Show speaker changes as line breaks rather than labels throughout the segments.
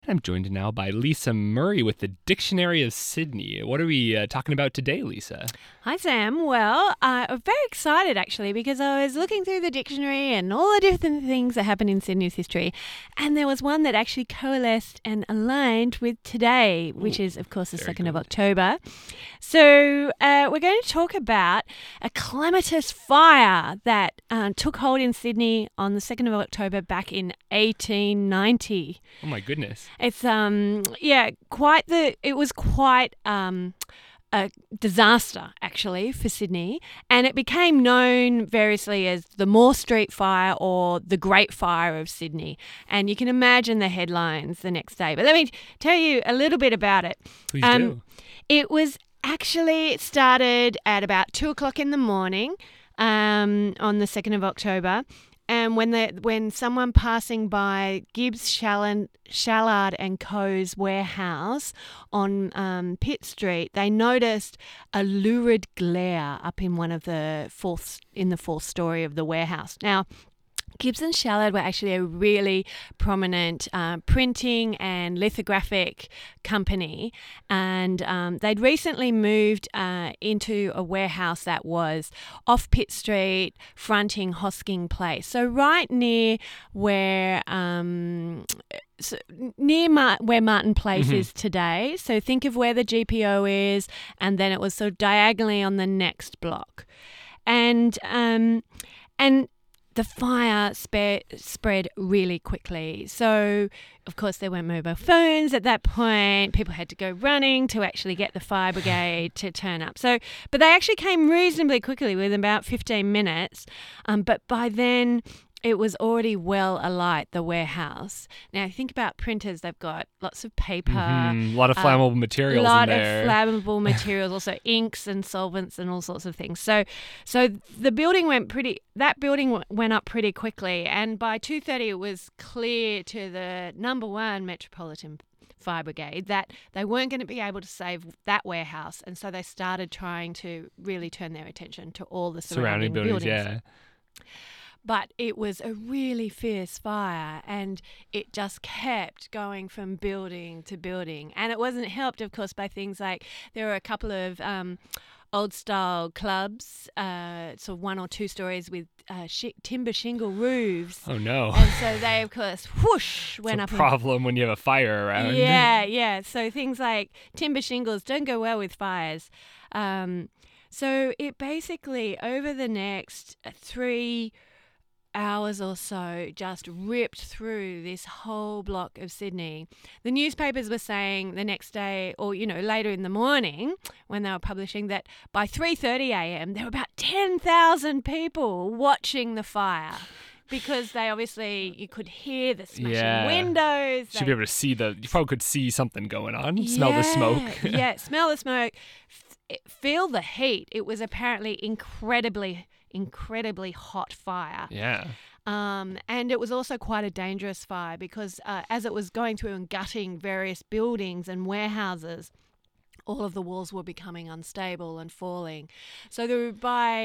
I'm joined now by Lisa Murray with the Dictionary of Sydney. What are we talking about today, Lisa?
Hi, Sam. Well, I'm very excited actually because I was looking through the dictionary and all the different things that happen in Sydney's history, and there was one that actually coalesced and aligned with today, which is, of course, the 2nd of October. So we're going to talk about a calamitous fire that took hold in Sydney on the 2nd of October back in 1890.
Oh my goodness.
It's it was quite a disaster actually for Sydney, and it became known variously as the Moore Street Fire or the Great Fire of Sydney. And you can imagine the headlines the next day. But let me tell you a little bit about it.
Please do.
It started at about 2:00 in the morning on the 2nd of October. And when someone passing by Gibbs, Shallard and Co.'s warehouse on Pitt Street, they noticed a lurid glare up in the fourth story of the warehouse. Now, Gibbs and Shallard were actually a really prominent printing and lithographic company, and they'd recently moved into a warehouse that was off Pitt Street, fronting Hosking Place. So right near where where Martin Place is today. So think of where the GPO is, and then it was sort of diagonally on the next block, and the fire spread really quickly. So, of course, there weren't mobile phones at that point. People had to go running to actually get the fire brigade to turn up. But they actually came reasonably quickly, within about 15 minutes. But by then, it was already well alight, the warehouse. Now, think about printers. They've got lots of paper.
A lot of flammable materials in there.
A lot of flammable materials, also inks and solvents and all sorts of things. So the building went up pretty quickly. And by 2:30, it was clear to the number 1 Metropolitan Fire Brigade that they weren't going to be able to save that warehouse. And so they started trying to really turn their attention to all the surrounding buildings.
Yeah.
But it was a really fierce fire, and it just kept going from building to building. And it wasn't helped, of course, by things like there were a couple of old-style clubs, sort of 1 or 2 stories with timber shingle roofs.
Oh, no.
And so they, of course, whoosh, went up.
It's a problem when you have a fire around.
Yeah. So things like timber shingles don't go well with fires. So it basically, over the next 3 hours or so, just ripped through this whole block of Sydney. The newspapers were saying the next day, or later in the morning when they were publishing, that by 3:30 a.m. there were about 10,000 people watching the fire, because you could hear the smashing windows.
Should be able to see you probably could see something going on. Smell the smoke.
Smell the smoke. Feel the heat. It was apparently incredibly hot fire.
Yeah.
And it was also quite a dangerous fire because as it was going through and gutting various buildings and warehouses, all of the walls were becoming unstable and falling. So by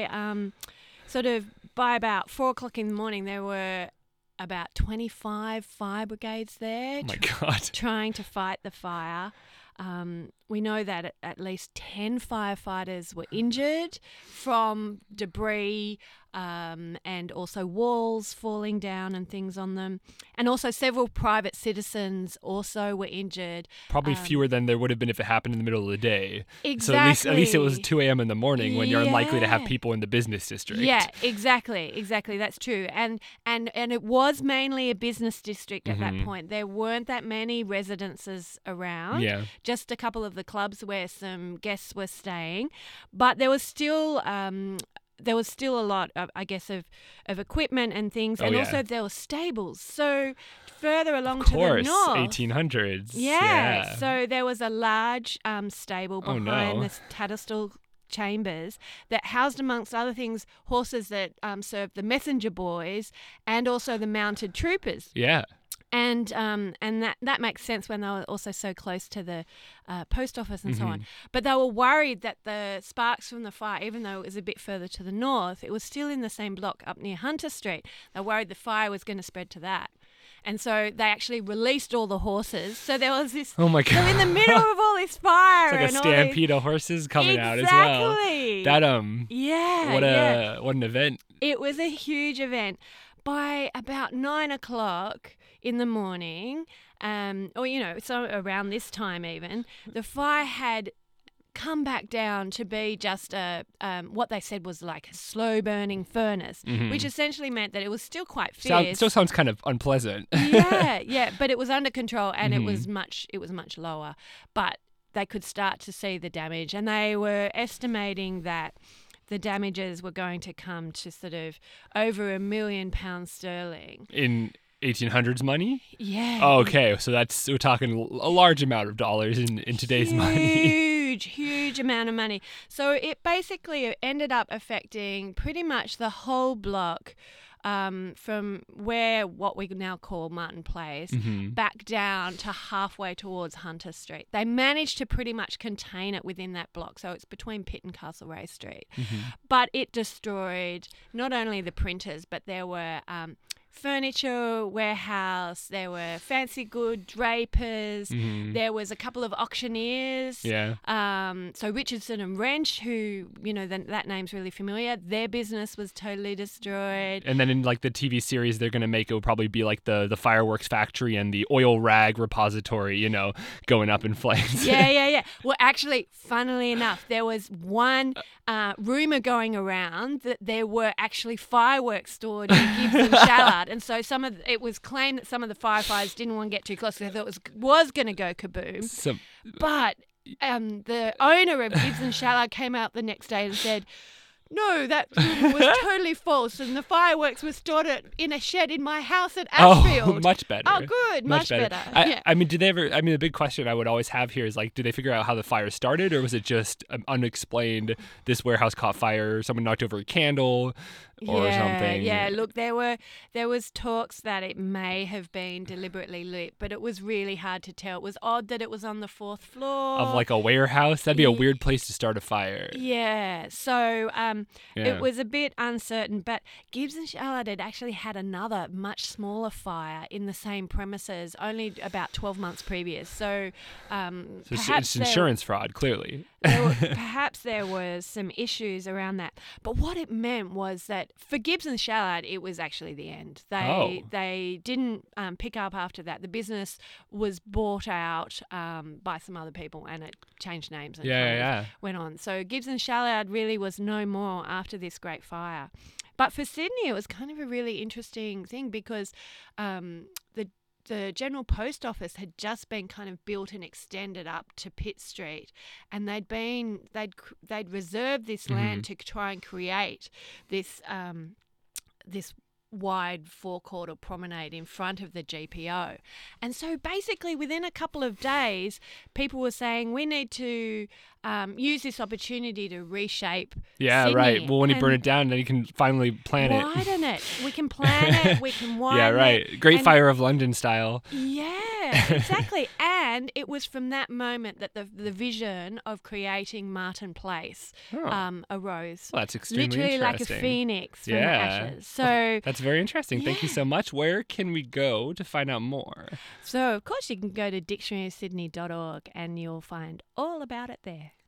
about 4:00 in the morning, there were about 25 fire brigades there.
Oh my God.
Trying to fight the fire. We know that at least 10 firefighters were injured from debris and also walls falling down and things on them. And also several private citizens also were injured.
Probably fewer than there would have been if it happened in the middle of the day.
Exactly.
So at least it was 2 a.m. in the morning when you're unlikely to have people in the business district.
Yeah, exactly. That's true. And it was mainly a business district at that point. There weren't that many residences around.
Yeah.
Just a couple of the clubs where some guests were staying. But there was still a lot of, I guess, of equipment and things. And also there were stables. So further along to the north.
1800s.
Yeah. So there was a large stable behind the Tattersall chambers that housed, amongst other things, horses that served the messenger boys and also the mounted troopers.
Yeah.
And that makes sense when they were also so close to the post office and so on. But they were worried that the sparks from the fire, even though it was a bit further to the north, it was still in the same block up near Hunter Street. They were worried the fire was going to spread to that. And so they actually released all the horses. So there was this.
Oh my
So
God.
in the middle of all this fire,
It's like a
and all
stampede of horses coming out as well.
Exactly.
That
Yeah.
what an event.
It was a huge event. By about 9 o'clock in the morning, so around this time even, the fire had come back down to be just what they said was like a slow burning furnace, which essentially meant that it was still quite fierce.
Still sounds kind of unpleasant.
yeah, but it was under control, and it was much lower. But they could start to see the damage, and they were estimating that the damages were going to come to sort of over £1 million sterling.
In 1800s money?
Yeah.
Oh, okay, so we're talking a large amount of dollars in today's money.
Huge amount of money. So it basically ended up affecting pretty much the whole block, from what we now call Martin Place back down to halfway towards Hunter Street. They managed to pretty much contain it within that block, so it's between Pitt and Castlereagh Street. But it destroyed not only the printers, but there were furniture warehouse, there were fancy good drapers, there was a couple of auctioneers. So Richardson and Wrench, who, that name's really familiar, their business was totally destroyed.
And then in like the TV series they're going to make, it will probably be like the fireworks factory and the oil rag repository, going up in flames.
Yeah. Well, actually, funnily enough, there was one rumor going around that there were actually fireworks stored in Gibbs and Shallard. And so it was claimed that some of the firefighters didn't want to get too close because they thought it was going to go kaboom. But the owner of Gibbs and Shallard came out the next day and said, no, that was totally false, and the fireworks were stored in a shed in my house at Ashfield.
Oh, much better.
Oh, good, much better.
I mean, the big question I would always have here is like, did they figure out how the fire started, or was it just unexplained? This warehouse caught fire, someone knocked over a candle, or something.
Yeah, look, there was talks that it may have been deliberately lit, but it was really hard to tell. It was odd that it was on the 4th floor
of like a warehouse. That'd be a weird place to start a fire.
Yeah, so it was a bit uncertain, but Gibbs and Shallard had actually had another much smaller fire in the same premises only about 12 months previous. So perhaps
it's insurance fraud, clearly.
Perhaps there was some issues around that. But what it meant was that for Gibbs and Shallard, it was actually the end. They didn't pick up after that. The business was bought out by some other people, and it changed names and went on. So Gibbs and Shallard really was no more after this great fire. But for Sydney, it was kind of a really interesting thing because the General Post Office had just been kind of built and extended up to Pitt Street, and they'd reserved this land to try and create this wide forecourt or promenade in front of the GPO. And so basically within a couple of days, people were saying we need to use this opportunity to reshape Sydney.
Right. Well, when you burn it down, then you can finally plan it.
Widen it. We can plan it. We can widen it.
Yeah, right. Great Fire of London style.
Yeah, exactly. And it was from that moment that the vision of creating Martin Place arose.
Well, that's extremely
literally
interesting.
like a phoenix from the ashes. So
that's very interesting. Thank you so much. Where can we go to find out more?
So, of course, you can go to dictionaryofsydney.org and you'll find all about it there.